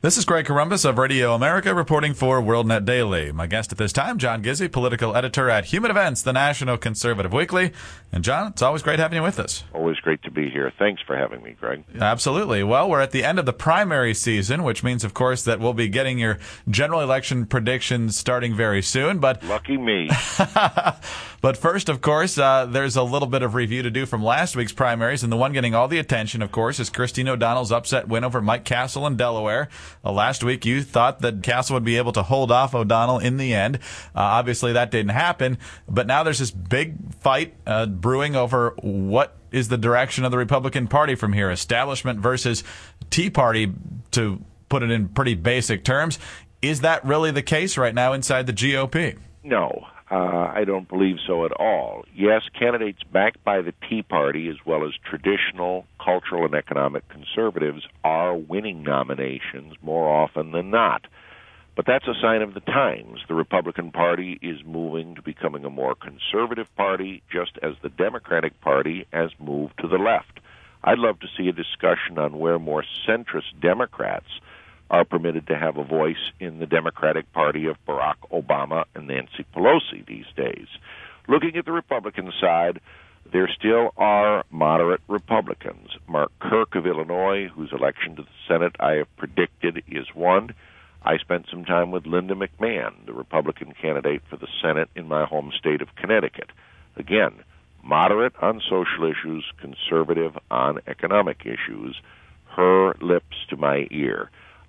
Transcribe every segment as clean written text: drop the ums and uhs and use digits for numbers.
This is Greg Corombos of Radio America reporting for WorldNet Daily. My guest at this time, John Gizzi, political editor at Human Events, the National Conservative Weekly. And John, it's always great having you with us. Always great to be here. Thanks for having me, Greg. Absolutely. Well, we're at the end of the primary season, which means, of course, that we'll be getting your general election predictions starting very soon. But lucky me. But first, of course, there's a little bit of review to do from last week's primaries, and the one getting all the attention, of course, is Christine O'Donnell's upset win over Mike Castle in Delaware. Last week, you thought that Castle would be able to hold off O'Donnell in the end. Obviously, that didn't happen. But now there's this big fight brewing over what is the direction of the Republican Party from here, establishment versus Tea Party, to put it in pretty basic terms. Is that really the case right now inside the GOP? No, I don't believe so at all. Yes, candidates backed by the Tea Party, as well as traditional cultural and economic conservatives, are winning nominations more often than not. But that's a sign of the times. The Republican Party is moving to becoming a more conservative party, just as the Democratic Party has moved to the left. I'd love to see a discussion on where more centrist Democrats are permitted to have a voice in the Democratic Party of Barack Obama and Nancy Pelosi these days. Looking at the Republican side, there still are moderate Republicans. Mark Kirk of Illinois, whose election to the Senate I have predicted is won. I spent some time with Linda McMahon, the Republican candidate for the Senate in my home state of Connecticut. Again, moderate on social issues, conservative on economic issues, her lips to my ear.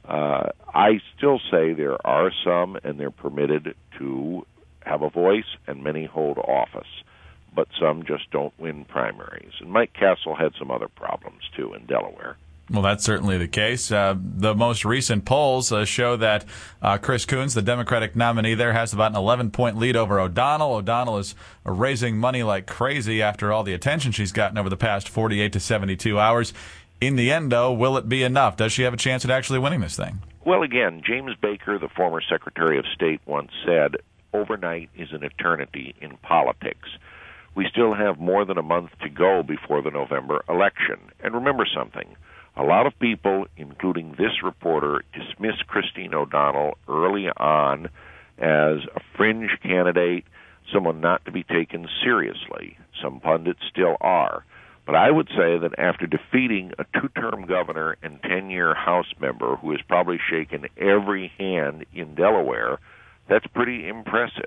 I still say there are some, and they're permitted to have a voice, and many hold office, but some just don't win primaries. And Mike Castle had some other problems, too, in Delaware. Well, that's certainly the case. The most recent polls show that Chris Coons, the Democratic nominee there, has about an 11-point lead over O'Donnell. O'Donnell is raising money like crazy after all the attention she's gotten over the past 48 to 72 hours. In the end, though, will it be enough? Does she have a chance at actually winning this thing? Well, again, James Baker, the former Secretary of State, once said, overnight is an eternity in politics. We still have more than a month to go before the November election. And remember something. A lot of people, including this reporter, dismissed Christine O'Donnell early on as a fringe candidate, someone not to be taken seriously. Some pundits still are. But I would say that after defeating a two-term governor and 10-year House member who has probably shaken every hand in Delaware, that's pretty impressive.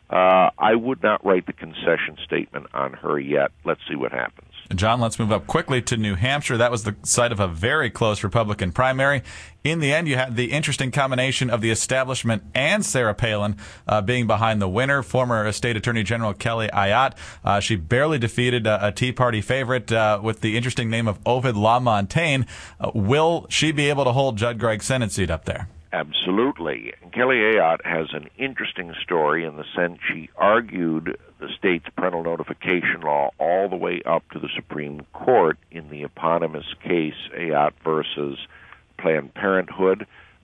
I would not write the concession statement on her yet. Let's see what happens. John, let's move up quickly to New Hampshire. That was the site of a very close Republican primary. In the end, you had the interesting combination of the establishment and Sarah Palin being behind the winner, former State Attorney General Kelly Ayotte. She barely defeated a Tea Party favorite with the interesting name of Ovid LaMontagne. Will she be able to hold Judd Gregg's Senate seat up there? Absolutely. Kelly Ayotte has an interesting story in the sense she argued the state's parental notification law all the way up to the Supreme Court in the eponymous case Ayotte versus Planned Parenthood.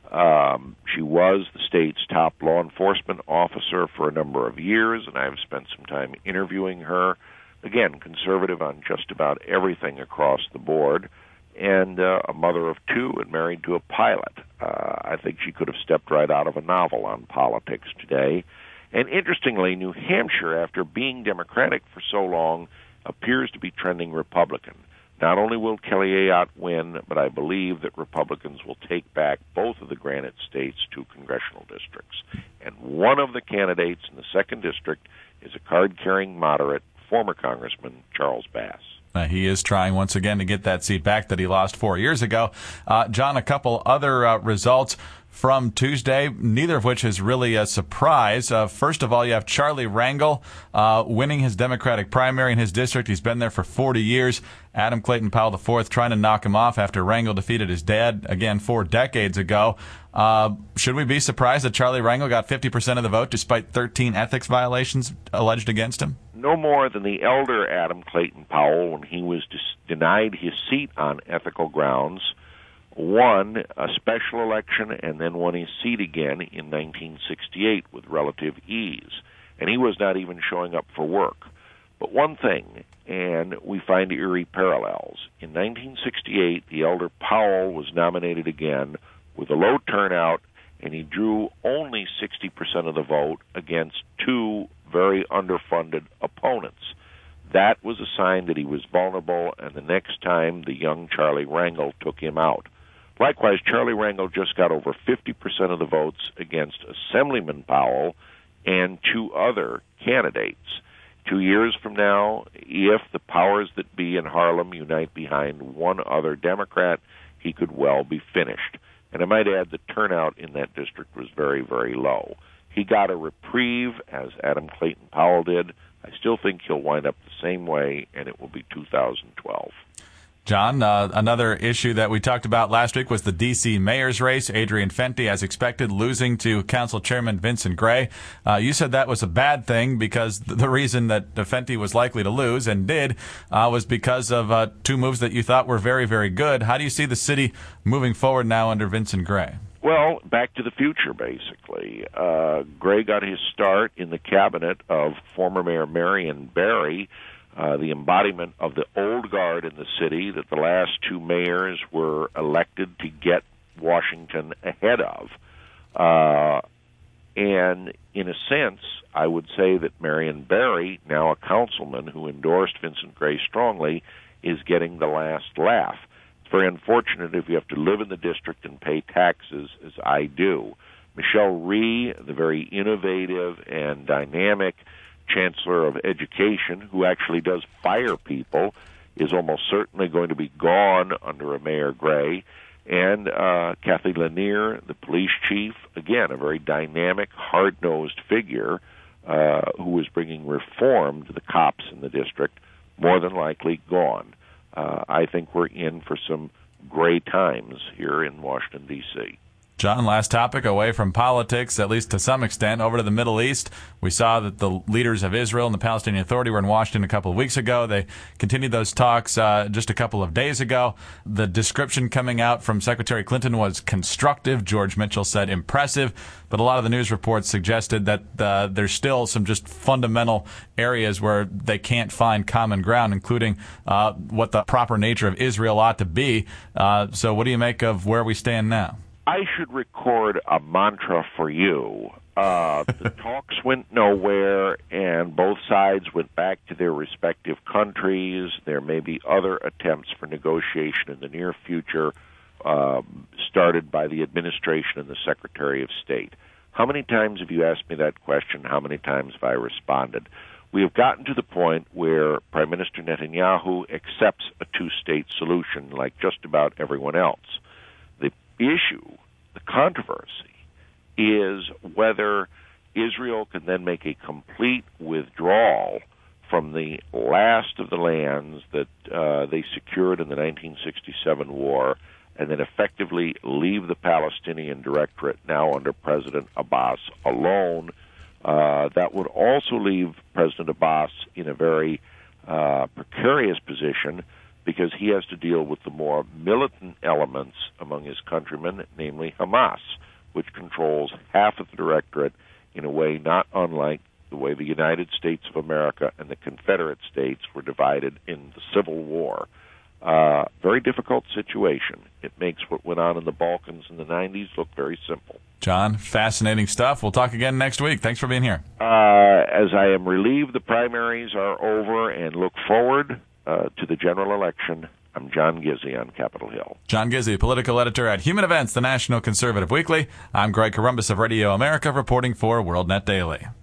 She was the state's top law enforcement officer for a number of years, and I've spent some time interviewing her. Again, conservative on just about everything across the board, and a mother of two and married to a pilot. I think she could have stepped right out of a novel on politics today. And interestingly, New Hampshire, after being Democratic for so long, appears to be trending Republican. Not only will Kelly Ayotte win, but I believe that Republicans will take back both of the Granite State's two congressional districts. And one of the candidates in the second district is a card-carrying moderate, former Congressman Charles Bass. He is trying once again to get that seat back that he lost 4 years ago. John, a couple other results from Tuesday, neither of which is really a surprise. First of all, you have Charlie Rangel winning his Democratic primary in his district. He's been there for 40 years. Adam Clayton Powell IV trying to knock him off after Rangel defeated his dad, again, 4 decades ago. Should we be surprised that Charlie Rangel got 50% of the vote despite 13 ethics violations alleged against him? No more than the elder Adam Clayton Powell, when he was denied his seat on ethical grounds, won a special election and then won his seat again in 1968 with relative ease. And he was not even showing up for work. But one thing, and we find eerie parallels. In 1968, the elder Powell was nominated again, with a low turnout, and he drew only 60% of the vote against two very underfunded opponents. That was a sign that he was vulnerable, and the next time the young Charlie Rangel took him out. Likewise, Charlie Rangel just got over 50% of the votes against Assemblyman Powell and two other candidates. 2 years from now, if the powers that be in Harlem unite behind one other Democrat, he could well be finished. And I might add the turnout in that district was very, very low. He got a reprieve, as Adam Clayton Powell did. I still think he'll wind up the same way, and it will be 2012. John, another issue that we talked about last week was the D.C. mayor's race. Adrian Fenty, as expected, losing to Council Chairman Vincent Gray. You said that was a bad thing because the reason that Fenty was likely to lose, and did, was because of two moves that you thought were very, very good. How do you see the city moving forward now under Vincent Gray? Well, back to the future, basically. Gray got his start in the cabinet of former Mayor Marion Barry, the embodiment of the old guard in the city that the last two mayors were elected to get Washington ahead of. And in a sense, I would say that Marion Barry, now a councilman who endorsed Vincent Gray strongly, is getting the last laugh. It's very unfortunate if you have to live in the district and pay taxes, as I do. Michelle Rhee, the very innovative and dynamic Chancellor of Education, who actually does fire people, is almost certainly going to be gone under a Mayor Gray. And Kathy Lanier, the police chief, again, a very dynamic, hard-nosed figure who is bringing reform to the cops in the district, more than likely gone. I think we're in for some gray times here in Washington, D.C. John, last topic, away from politics, at least to some extent, over to the Middle East. We saw that the leaders of Israel and the Palestinian Authority were in Washington a couple of weeks ago. They continued those talks just a couple of days ago. The description coming out from Secretary Clinton was constructive. George Mitchell said impressive. But a lot of the news reports suggested that there's still some just fundamental areas where they can't find common ground, including what the proper nature of Israel ought to be. So what do you make of where we stand now? I should record a mantra for you. The talks went nowhere, and both sides went back to their respective countries. There may be other attempts for negotiation in the near future, started by the administration and the Secretary of State. How many times have you asked me that question? How many times have I responded? We have gotten to the point where Prime Minister Netanyahu accepts a two-state solution like just about everyone else. The issue, the controversy, is whether Israel can then make a complete withdrawal from the last of the lands that they secured in the 1967 war and then effectively leave the Palestinian Directorate now under President Abbas alone. That would also leave President Abbas in a very precarious position because he has to deal with the more militant elements among his countrymen, namely Hamas, which controls half of the Directorate in a way not unlike the way the United States of America and the Confederate States were divided in the Civil War. Very difficult situation. It makes what went on in the Balkans in the 90s look very simple. John, fascinating stuff. We'll talk again next week. Thanks for being here. As I am relieved the primaries are over and look forward to the general election, I'm John Gizzi on Capitol Hill. John Gizzi, political editor at Human Events, the National Conservative Weekly. I'm Greg Corombos of Radio America, reporting for WorldNet Daily.